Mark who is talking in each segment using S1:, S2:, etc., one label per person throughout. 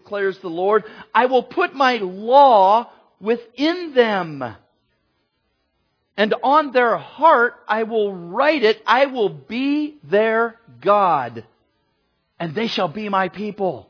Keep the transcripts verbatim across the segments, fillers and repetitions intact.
S1: declares the Lord. I will put my law within them. And on their heart I will write it. I will be their God. And they shall be my people.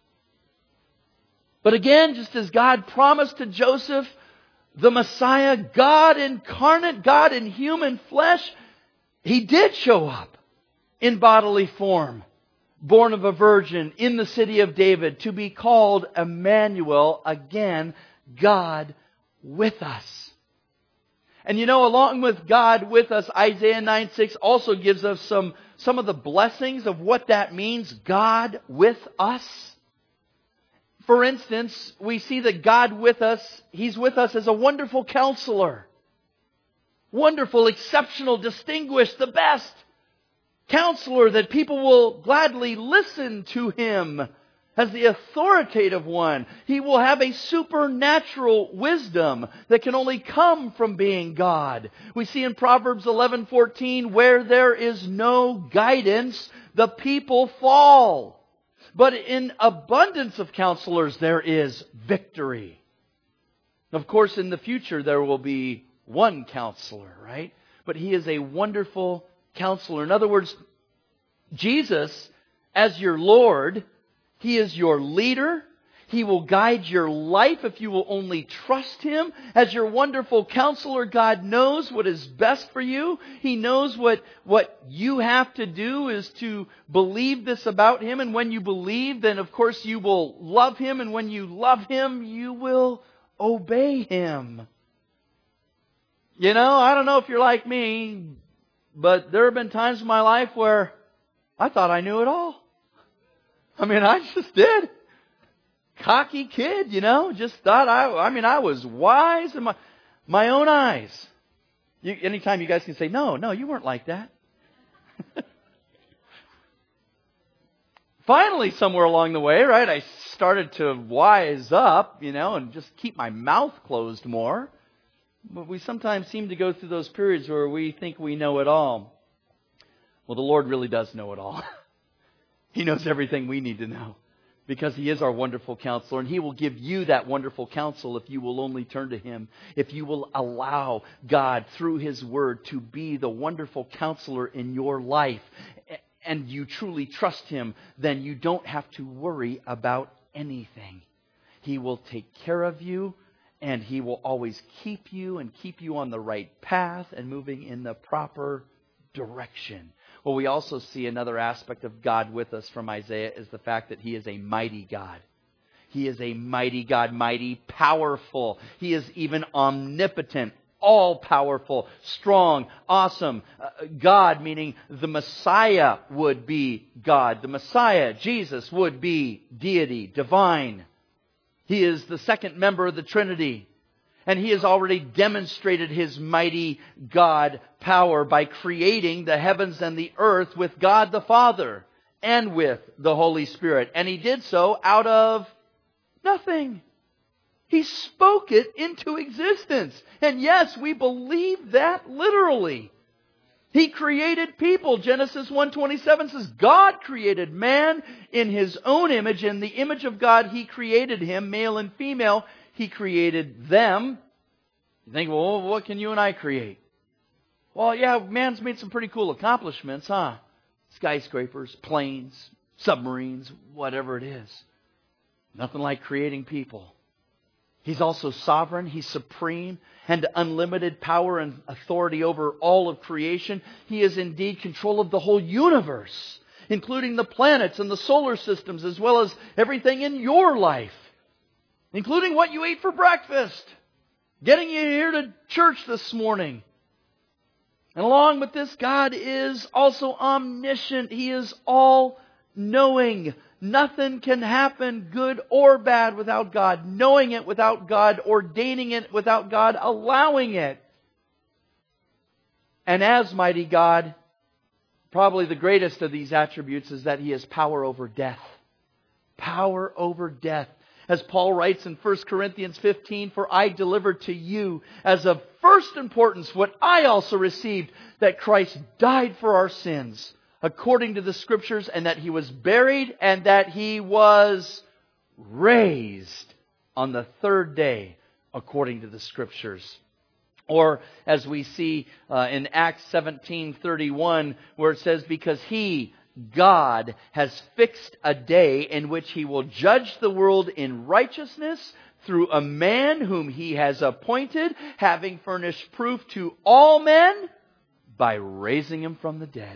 S1: But again, just as God promised to Joseph, the Messiah, God incarnate, God in human flesh, He did show up in bodily form, born of a virgin in the city of David, to be called Emmanuel, again, God with us. And you know, along with God with us, Isaiah nine six also gives us some, some of the blessings of what that means, God with us. For instance, we see that God with us, He's with us as a wonderful counselor. Wonderful, exceptional, distinguished, the best counselor that people will gladly listen to Him as the authoritative one. He will have a supernatural wisdom that can only come from being God. We see in Proverbs eleven fourteen, where there is no guidance, the people fall. But in abundance of counselors, there is victory. Of course, in the future, there will be one counselor, right? But He is a wonderful counselor. In other words, Jesus, as your Lord, He is your leader. He will guide your life if you will only trust Him. As your wonderful counselor, God knows what is best for you. He knows what, what you have to do is to believe this about Him. And when you believe, then of course you will love Him. And when you love Him, you will obey Him. You know, I don't know if you're like me, but there have been times in my life where I thought I knew it all. I mean, I just did. Cocky kid, you know, just thought I, I mean, I was wise in my, my own eyes. You, anytime you guys can say, no, no, you weren't like that. Finally, somewhere along the way, right, I started to wise up, you know, and just keep my mouth closed more. But we sometimes seem to go through those periods where we think we know it all. Well, the Lord really does know it all. He knows everything we need to know. Because He is our wonderful counselor. And He will give you that wonderful counsel if you will only turn to Him. If you will allow God through His Word to be the wonderful counselor in your life. And you truly trust Him, then you don't have to worry about anything. He will take care of you. And He will always keep you and keep you on the right path and moving in the proper direction. Well, we also see another aspect of God with us from Isaiah is the fact that He is a mighty God. He is a mighty God, mighty, powerful. He is even omnipotent, all-powerful, strong, awesome. Uh, God, meaning the Messiah would be God. The Messiah, Jesus, would be deity, divine. He is the second member of the Trinity. And He has already demonstrated His mighty God power by creating the heavens and the earth with God the Father and with the Holy Spirit. And He did so out of nothing. He spoke it into existence. And yes, we believe that literally. He created people. Genesis one twenty-seven says, God created man in His own image. In the image of God, He created him, male and female. He created them. You think, well, what can you and I create? Well, yeah, man's made some pretty cool accomplishments, huh? Skyscrapers, planes, submarines, whatever it is. Nothing like creating people. He's also sovereign. He's supreme and unlimited power and authority over all of creation. He is indeed control of the whole universe, including the planets and the solar systems, as well as everything in your life, including what you ate for breakfast, getting you here to church this morning. And along with this, God is also omniscient. He is all-knowing. Nothing can happen, good or bad, without God knowing it, without God ordaining it, without God allowing it. And as mighty God, probably the greatest of these attributes is that He has power over death. Power over death. As Paul writes in First Corinthians fifteen, for I delivered to you as of first importance what I also received, that Christ died for our sins, according to the Scriptures, and that He was buried, and that He was raised on the third day according to the Scriptures. Or as we see uh, in Acts seventeen thirty-one, where it says, because He, God, has fixed a day in which He will judge the world in righteousness through a man whom He has appointed, having furnished proof to all men by raising Him from the dead.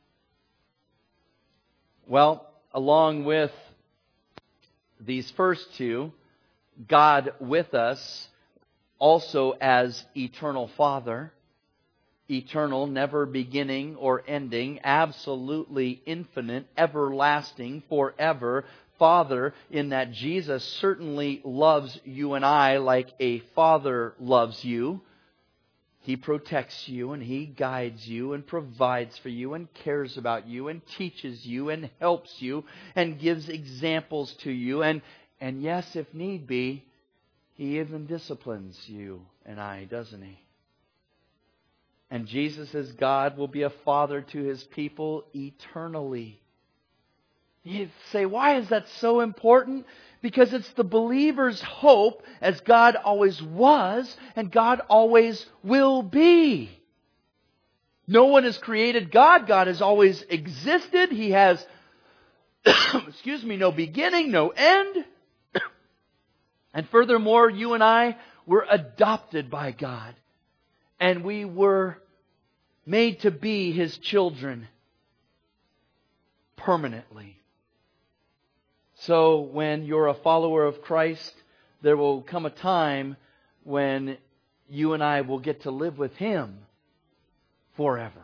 S1: Well, along with these first two, God with us, also as eternal Father, eternal, never beginning or ending, absolutely infinite, everlasting, forever Father, in that Jesus certainly loves you and I like a father loves you. He protects you and He guides you and provides for you and cares about you and teaches you and helps you and gives examples to you. And, and yes, if need be, He even disciplines you and I, doesn't He? And Jesus as God will be a father to His people eternally. You say, why is that so important? Because it's the believer's hope, as God always was and God always will be. No one has created God. God has always existed. He has, excuse me, no beginning, no end. And furthermore, you and I were adopted by God. And we were made to be His children permanently. So when you're a follower of Christ, there will come a time when you and I will get to live with Him forever.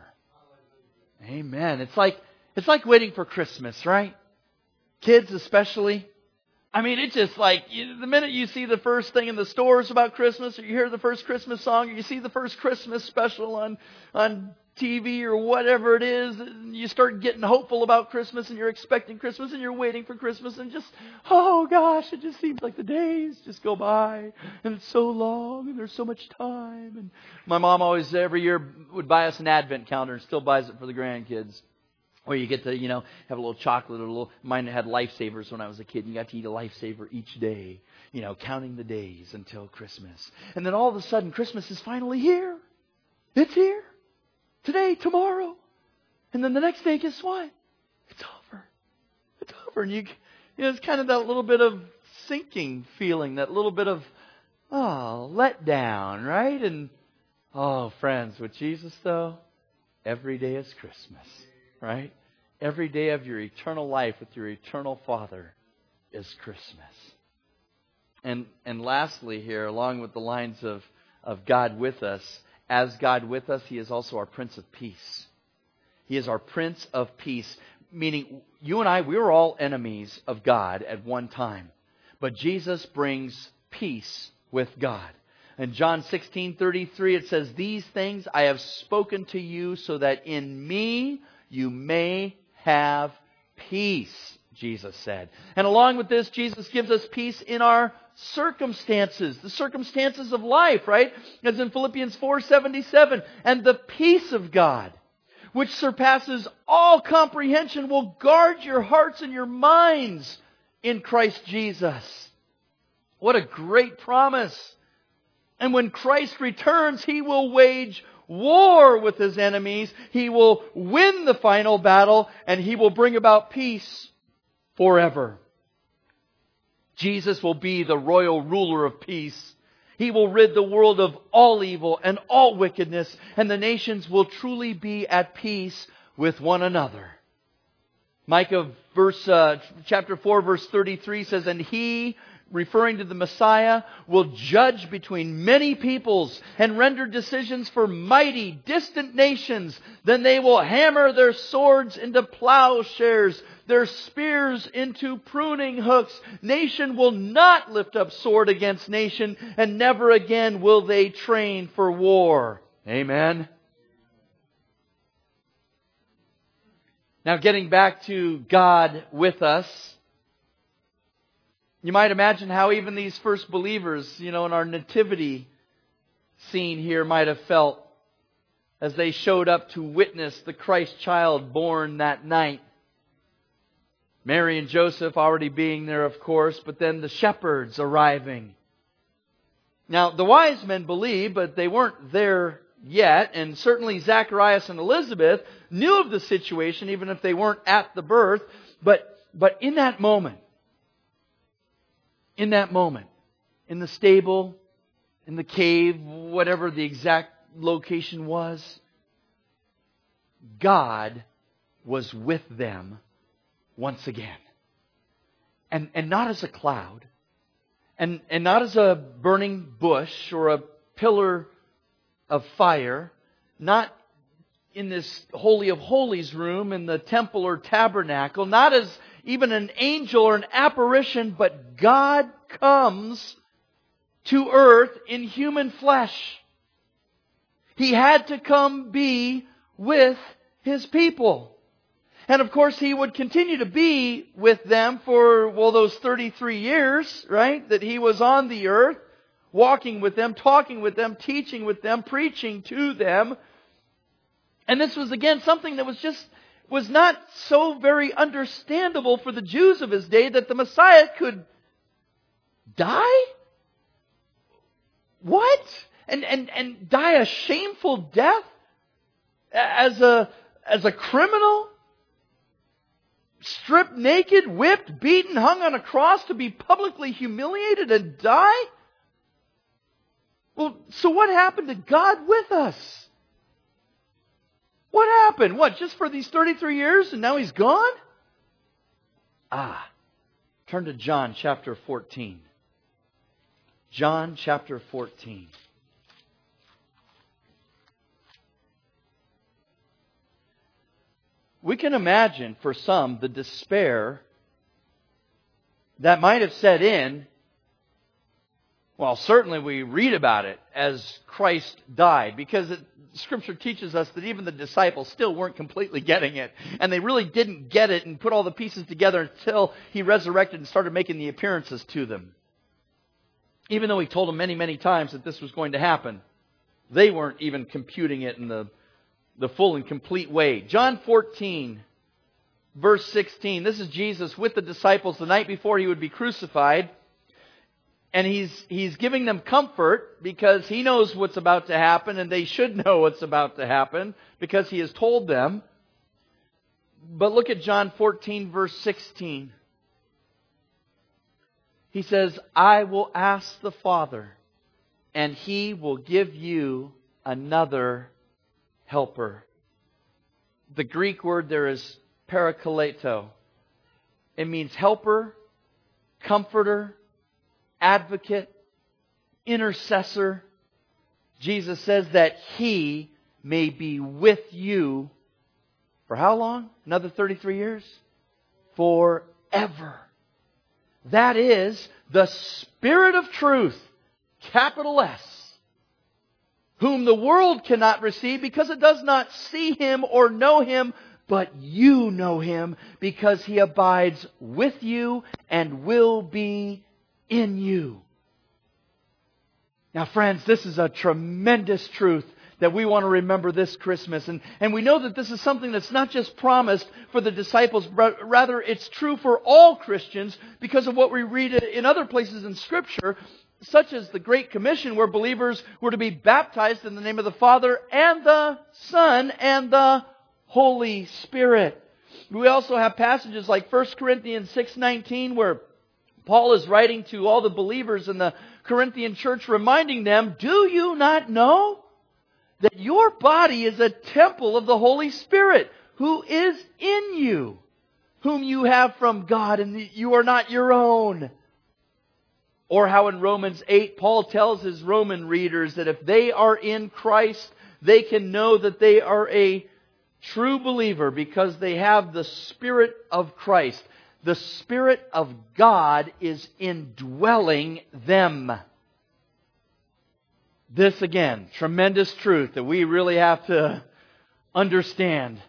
S1: Amen. It's like, it's like waiting for Christmas, right? Kids especially. I mean, it's just like, you, the minute you see the first thing in the stores about Christmas, or you hear the first Christmas song, or you see the first Christmas special on, on T V or whatever it is, you start getting hopeful about Christmas, and you're expecting Christmas, and you're waiting for Christmas, and just, oh gosh, it just seems like the days just go by, and it's so long, and there's so much time. And my mom always, every year, would buy us an Advent calendar, and still buys it for the grandkids. Where you get to, you know, have a little chocolate or a little... Mine had Lifesavers when I was a kid. You got to eat a Lifesaver each day. You know, counting the days until Christmas. And then all of a sudden, Christmas is finally here. It's here. Today, tomorrow. And then the next day, guess what? It's over. It's over. And you, you know, it's kind of that little bit of sinking feeling. That little bit of, oh, let down, right? And, oh, friends, with Jesus, though, every day is Christmas. Right? Every day of your eternal life with your eternal Father is Christmas. And and lastly here, along with the lines of, of God with us, as God with us, He is also our Prince of Peace. He is our Prince of Peace. Meaning, you and I, we were all enemies of God at one time. But Jesus brings peace with God. In John sixteen thirty-three, it says, "These things I have spoken to you so that in me you may have peace," Jesus said. And along with this, Jesus gives us peace in our circumstances, the circumstances of life, right? As in Philippians four seventy-seven, "And the peace of God, which surpasses all comprehension, will guard your hearts and your minds in Christ Jesus." What a great promise. And when Christ returns, He will wage war with His enemies. He will win the final battle, and He will bring about peace forever. Jesus will be the royal ruler of peace. He will rid the world of all evil and all wickedness, and the nations will truly be at peace with one another. Micah verse, uh, chapter four, verse thirty-three says, "And He," referring to the Messiah, "will judge between many peoples and render decisions for mighty, distant nations. Then they will hammer their swords into plowshares, their spears into pruning hooks. Nation will not lift up sword against nation, and never again will they train for war." Amen. Now, getting back to God with us, you might imagine how even these first believers, you know, in our nativity scene here might have felt as they showed up to witness the Christ child born that night. Mary and Joseph already being there, of course, but then the shepherds arriving. Now, the wise men believed, but they weren't there yet, and certainly Zacharias and Elizabeth knew of the situation, even if they weren't at the birth. But, but in that moment, in that moment, in the stable, in the cave, whatever the exact location was, God was with them once again. And, and not as a cloud, and, and not as a burning bush or a pillar of fire, not in this Holy of Holies room in the temple or tabernacle, not as even an angel or an apparition, but God comes to earth in human flesh. He had to come be with His people. And of course, He would continue to be with them for, well, those thirty-three years, right? That He was on the earth, walking with them, talking with them, teaching with them, preaching to them. And this was, again, something that was just, was not so very understandable for the Jews of His day, that the Messiah could die? What? And, and, and die a shameful death? As a, as a criminal? Stripped naked, whipped, beaten, hung on a cross to be publicly humiliated and die? Well, so what happened to God with us? What happened? What, just for these thirty-three years and now He's gone? Ah, turn to John chapter fourteen. John chapter fourteen. We can imagine for some the despair that might have set in. Well, certainly we read about it as Christ died, because it, Scripture teaches us that even the disciples still weren't completely getting it. And they really didn't get it and put all the pieces together until He resurrected and started making the appearances to them. Even though He told them many, many times that this was going to happen, they weren't even computing it in the, the full and complete way. John fourteen, verse sixteen. This is Jesus with the disciples the night before He would be crucified. And he's, he's giving them comfort because He knows what's about to happen, and they should know what's about to happen because He has told them. But look at John fourteen, verse sixteen. He says, I will ask the Father, and He will give you another helper. The Greek word there is parakleto. It means helper, comforter, advocate, intercessor. Jesus says that He may be with you for how long? Another thirty-three years? Forever. That is the Spirit of truth, capital S, whom the world cannot receive because it does not see Him or know Him, but you know Him because He abides with you and will be in you. Now, friends, this is a tremendous truth that we want to remember this Christmas. And, and we know that this is something that's not just promised for the disciples, but rather it's true for all Christians because of what we read in other places in Scripture, such as the Great Commission, where believers were to be baptized in the name of the Father and the Son and the Holy Spirit. We also have passages like First Corinthians six nineteen, where Paul is writing to all the believers in the Corinthian church, reminding them, do you not know that your body is a temple of the Holy Spirit who is in you, whom you have from God, and you are not your own? Or how in Romans eight, Paul tells his Roman readers that if they are in Christ, they can know that they are a true believer because they have the Spirit of Christ. The Spirit of God is indwelling them. This again, tremendous truth that we really have to understand.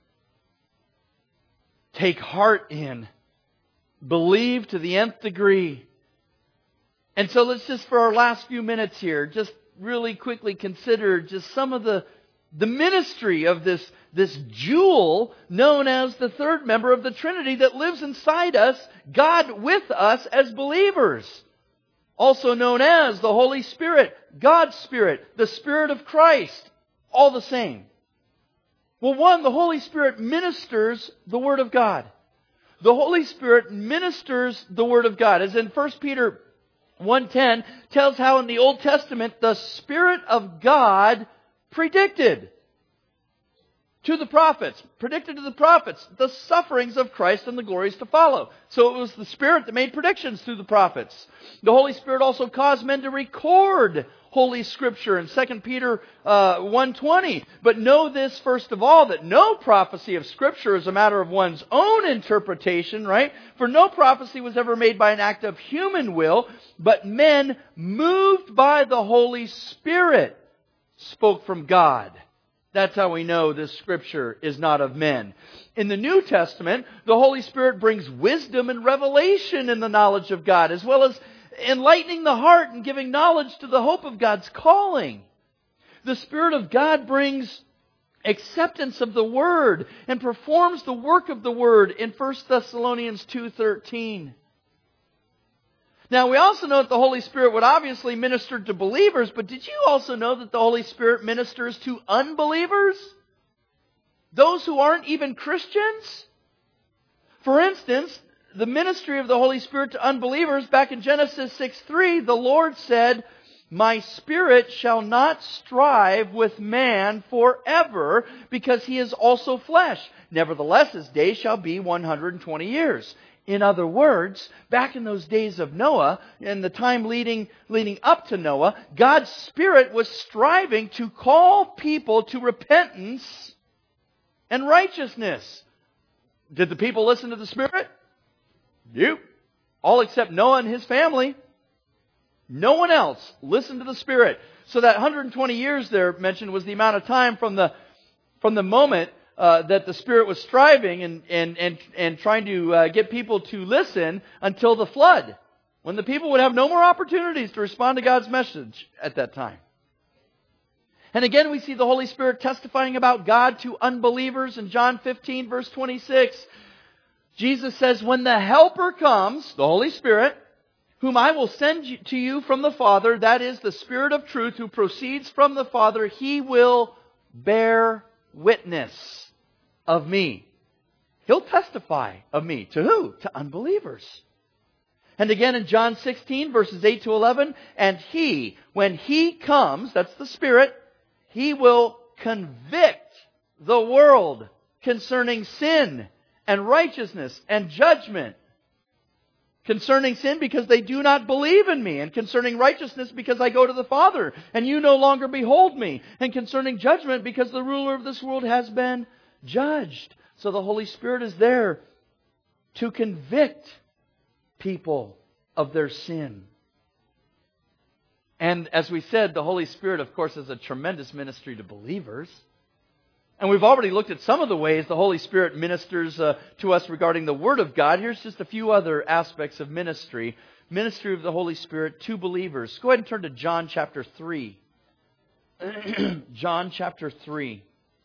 S1: Take heart in. Believe to the nth degree. And so let's just, for our last few minutes here, just really quickly consider just some of the, the ministry of this, this jewel known as the third member of the Trinity that lives inside us, God with us as believers. Also known as the Holy Spirit, God's Spirit, the Spirit of Christ. All the same. Well, one, the Holy Spirit ministers the Word of God. The Holy Spirit ministers the Word of God. As in First Peter one ten tells how in the Old Testament the Spirit of God predicted to the prophets, predicted to the prophets, the sufferings of Christ and the glories to follow. So it was the Spirit that made predictions through the prophets. The Holy Spirit also caused men to record Holy Scripture in Second Peter uh, one twenty. But know this first of all, that no prophecy of Scripture is a matter of one's own interpretation, right? For no prophecy was ever made by an act of human will, but men moved by the Holy Spirit spoke from God. That's how we know this Scripture is not of men. In the New Testament, the Holy Spirit brings wisdom and revelation in the knowledge of God, as well as enlightening the heart and giving knowledge to the hope of God's calling. The Spirit of God brings acceptance of the Word and performs the work of the Word in First Thessalonians two thirteen. Now, we also know that the Holy Spirit would obviously minister to believers, but did you also know that the Holy Spirit ministers to unbelievers? Those who aren't even Christians? For instance, the ministry of the Holy Spirit to unbelievers, back in Genesis six three, the Lord said, "My Spirit shall not strive with man forever, because he is also flesh. Nevertheless, his days shall be one hundred twenty years." In other words, back in those days of Noah, in the time leading, leading up to Noah, God's Spirit was striving to call people to repentance and righteousness. Did the people listen to the Spirit? Nope. All except Noah and his family. No one else listened to the Spirit. So that one hundred twenty years there mentioned was the amount of time from the, from the moment Uh, that the Spirit was striving and, and, and, and trying to uh, get people to listen until the flood, when the people would have no more opportunities to respond to God's message at that time. And again, we see the Holy Spirit testifying about God to unbelievers in John fifteen, verse twenty-six. Jesus says, "When the Helper comes, the Holy Spirit, whom I will send to you from the Father, that is the Spirit of truth who proceeds from the Father, He will bear witness of me." He'll testify of me. To who? To unbelievers. And again in John sixteen, verses eight to eleven, "And He, when He comes," that's the Spirit, "He will convict the world concerning sin and righteousness and judgment." Concerning sin, because they do not believe in me. And concerning righteousness, because I go to the Father, and you no longer behold me. And concerning judgment, because the ruler of this world has been judged. So the Holy Spirit is there to convict people of their sin. And as we said, the Holy Spirit, of course, is a tremendous ministry to believers. And we've already looked at some of the ways the Holy Spirit ministers uh, to us regarding the Word of God. Here's just a few other aspects of ministry. Ministry of the Holy Spirit to believers. Go ahead and turn to John chapter three. John chapter three.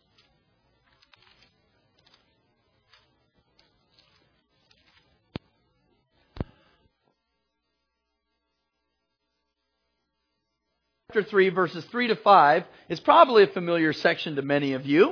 S1: Chapter three, verses three to five, is probably a familiar section to many of you.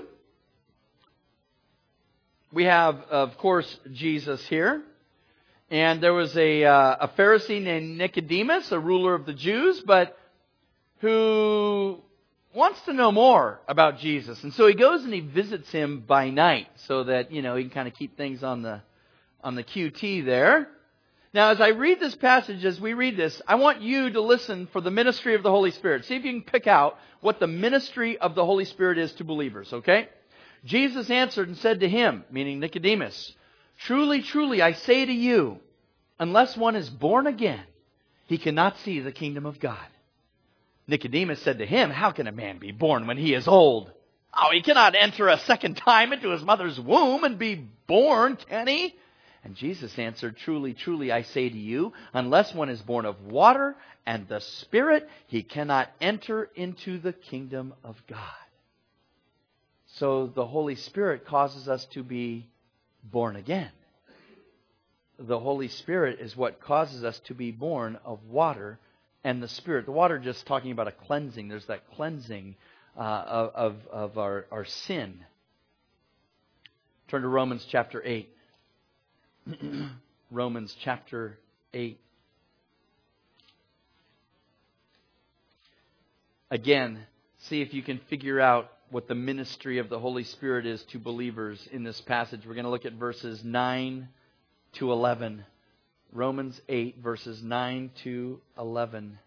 S1: We have, of course, Jesus here. And there was a, uh, a Pharisee named Nicodemus, a ruler of the Jews, but who wants to know more about Jesus. And so he goes and he visits him by night so that, you know, he can kind of keep things on the, on the Q T there. Now, as I read this passage, as we read this, I want you to listen for the ministry of the Holy Spirit. See if you can pick out what the ministry of the Holy Spirit is to believers, okay? Jesus answered and said to him, meaning Nicodemus, "Truly, truly, I say to you, unless one is born again, he cannot see the kingdom of God." Nicodemus said to him, "How can a man be born when he is old? Oh, he cannot enter a second time into his mother's womb and be born, can he?" And Jesus answered, "Truly, truly, I say to you, unless one is born of water and the Spirit, he cannot enter into the kingdom of God." So the Holy Spirit causes us to be born again. The Holy Spirit is what causes us to be born of water and the Spirit. The water just talking about a cleansing. There's that cleansing uh, of, of, of our, our sin. Turn to Romans chapter eight. Romans chapter eight. Again, see if you can figure out what the ministry of the Holy Spirit is to believers in this passage. We're going to look at verses nine to eleven. Romans eight, verses nine to eleven.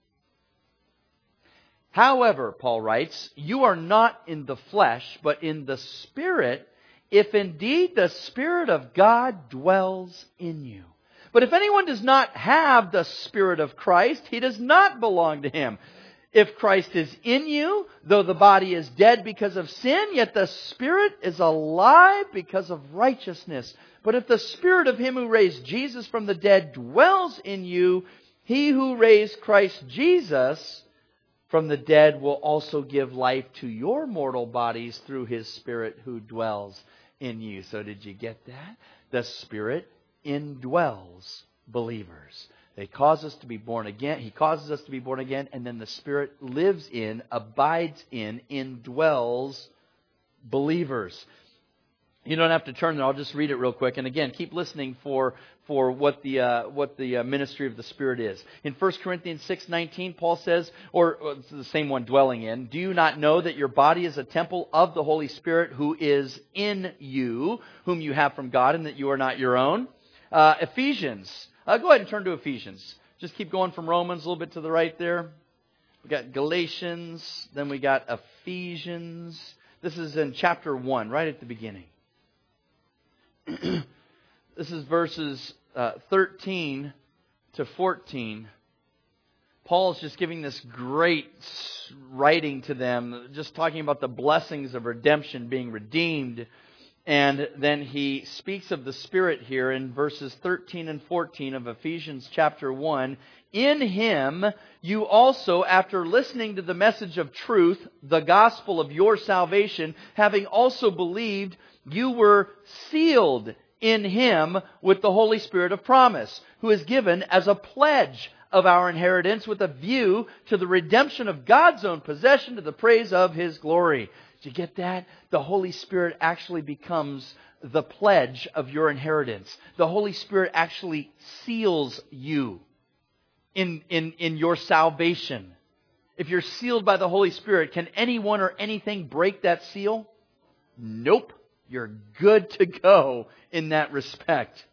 S1: However, Paul writes, you are not in the flesh, but in the Spirit, if indeed the Spirit of God dwells in you. But if anyone does not have the Spirit of Christ, he does not belong to Him. If Christ is in you, though the body is dead because of sin, yet the Spirit is alive because of righteousness. But if the Spirit of Him who raised Jesus from the dead dwells in you, He who raised Christ Jesus from the dead will also give life to your mortal bodies through His Spirit who dwells in you. So did you get that? The Spirit indwells believers. They cause us to be born again. He causes us to be born again, and then the Spirit lives in, abides in, indwells believers. You don't have to turn there. I'll just read it real quick. And again, keep listening for for what the uh, what the uh, ministry of the Spirit is. In First Corinthians six nineteen, Paul says, or uh, it's the same one, dwelling in, do you not know that your body is a temple of the Holy Spirit who is in you, whom you have from God, and that you are not your own? Uh, Ephesians. Uh, go ahead and turn to Ephesians. Just keep going from Romans a little bit to the right there. We got Galatians, then we got Ephesians. This is in chapter one, right at the beginning. This is verses uh, thirteen to fourteen. Paul's just giving this great writing to them, just talking about the blessings of redemption, being redeemed. And then he speaks of the Spirit here in verses thirteen and fourteen of Ephesians chapter one. In Him you also, after listening to the message of truth, the gospel of your salvation, having also believed, you were sealed in Him with the Holy Spirit of promise, who is given as a pledge of our inheritance with a view to the redemption of God's own possession to the praise of His glory. Did you get that? The Holy Spirit actually becomes the pledge of your inheritance. The Holy Spirit actually seals you in, in, in your salvation. If you're sealed by the Holy Spirit, can anyone or anything break that seal? Nope. You're good to go in that respect.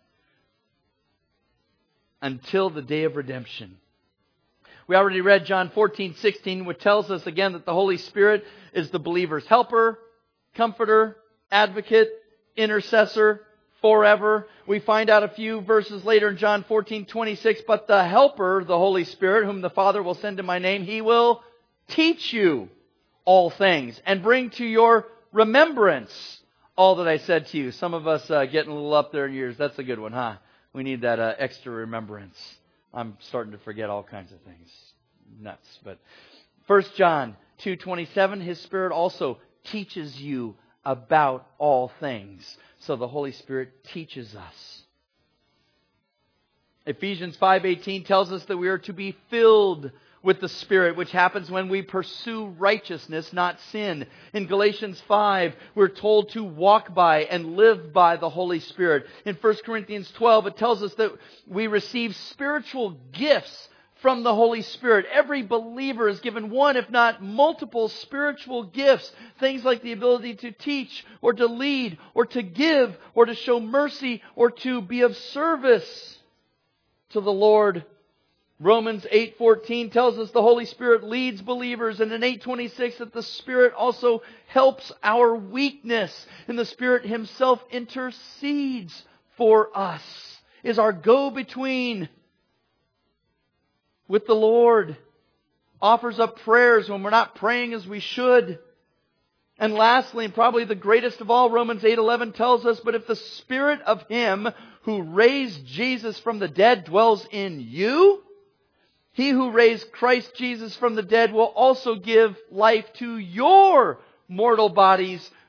S1: Until the day of redemption. We already read John fourteen sixteen, which tells us again that the Holy Spirit is the believer's helper, comforter, advocate, intercessor, forever. We find out a few verses later in John fourteen twenty-six, but the helper, the Holy Spirit, whom the Father will send in my name, He will teach you all things and bring to your remembrance all that I said to you. Some of us uh, getting a little up there in years. That's a good one, huh? We need that uh, extra remembrance. I'm starting to forget all kinds of things. Nuts. But First John two twenty-seven, His Spirit also teaches you about all things. So the Holy Spirit teaches us. Ephesians five eighteen tells us that we are to be filled with the Spirit, which happens when we pursue righteousness, not sin. In Galatians five, we're told to walk by and live by the Holy Spirit. In First Corinthians twelve, it tells us that we receive spiritual gifts from the Holy Spirit. Every believer is given one, if not multiple, spiritual gifts. Things like the ability to teach, or to lead, or to give, or to show mercy, or to be of service to the Lord. Romans eight fourteen tells us the Holy Spirit leads believers, and in eight twenty-six that the Spirit also helps our weakness, and the Spirit Himself intercedes for us, is our go-between with the Lord, offers up prayers when we're not praying as we should. And lastly, and probably the greatest of all, Romans eight eleven tells us, but if the Spirit of Him who raised Jesus from the dead dwells in you, He who raised Christ Jesus from the dead will also give life to your mortal bodies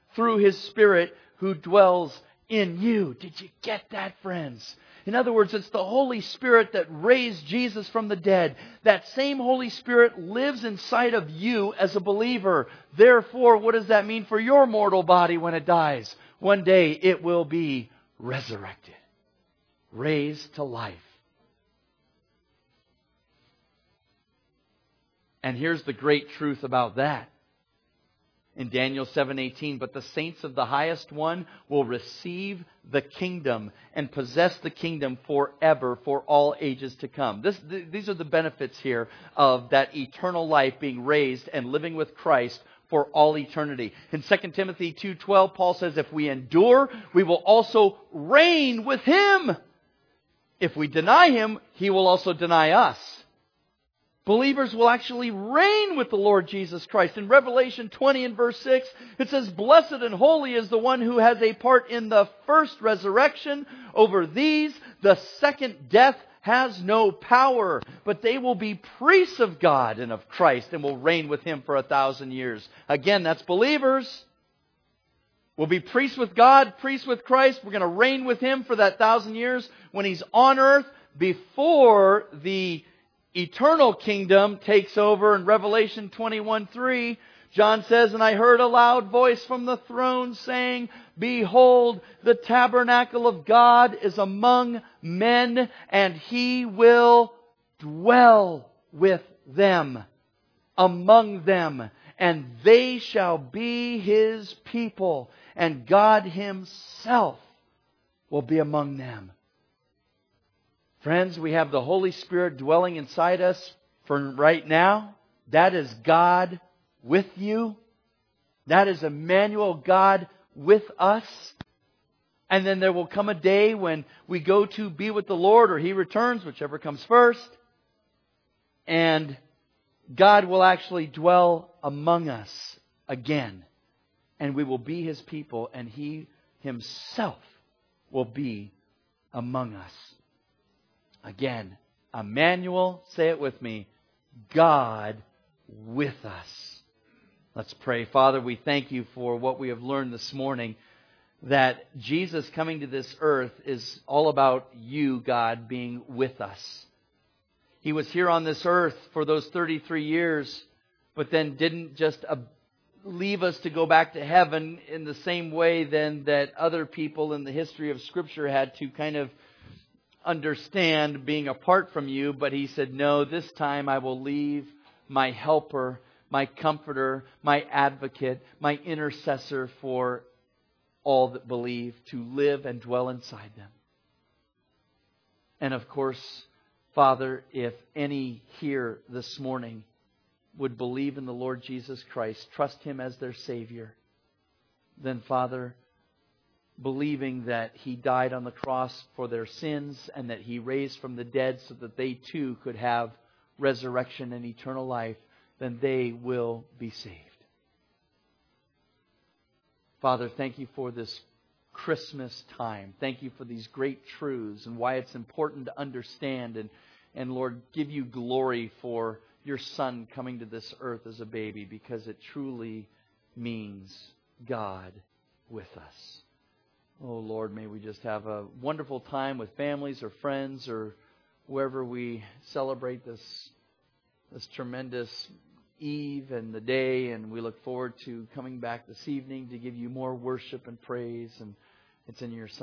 S1: through His Spirit who dwells in you. Did you get that, friends? In other words, it's the Holy Spirit that raised Jesus from the dead. That same Holy Spirit lives inside of you as a believer. Therefore, what does that mean for your mortal body when it dies? One day it will be resurrected, raised to life. And here's the great truth about that. In Daniel seven eighteen, but the saints of the highest one will receive the kingdom and possess the kingdom forever, for all ages to come. This, th- these are the benefits here of that eternal life being raised and living with Christ for all eternity. In Second Timothy two twelve, Paul says, if we endure, we will also reign with Him. If we deny Him, He will also deny us. Believers will actually reign with the Lord Jesus Christ. In Revelation twenty and verse six, it says, blessed and holy is the one who has a part in the first resurrection. Over these, the second death has no power, but they will be priests of God and of Christ and will reign with Him for a thousand years. Again, that's believers. We'll be priests with God, priests with Christ. We're going to reign with Him for that thousand years when He's on earth before the eternal kingdom takes over. In Revelation twenty-one three, John says, and I heard a loud voice from the throne saying, behold, the tabernacle of God is among men, and He will dwell with them, among them, and they shall be His people, and God Himself will be among them. Friends, we have the Holy Spirit dwelling inside us for right now. That is God with you. That is Emmanuel, God with us. And then there will come a day when we go to be with the Lord, or He returns, whichever comes first. And God will actually dwell among us again. And we will be His people, and He Himself will be among us. Again, Emmanuel, say it with me, God with us. Let's pray. Father, we thank You for what we have learned this morning, that Jesus coming to this earth is all about You, God, being with us. He was here on this earth for those thirty-three years, but then didn't just leave us to go back to heaven in the same way then that other people in the history of Scripture had to kind of understand being apart from You. But He said, no, this time I will leave my helper, my comforter, my advocate, my intercessor for all that believe, to live and dwell inside them. And of course, Father, if any here this morning would believe in the Lord Jesus Christ, trust Him as their Savior, then Father, believing that He died on the cross for their sins and that He raised from the dead so that they too could have resurrection and eternal life, then they will be saved. Father, thank You for this Christmas time. Thank You for these great truths and why it's important to understand. And, and Lord, give You glory for Your Son coming to this earth as a baby, because it truly means God with us. Oh Lord, may we just have a wonderful time with families or friends or wherever we celebrate this, this tremendous eve and the day. And we look forward to coming back this evening to give You more worship and praise. And it's in Your Son.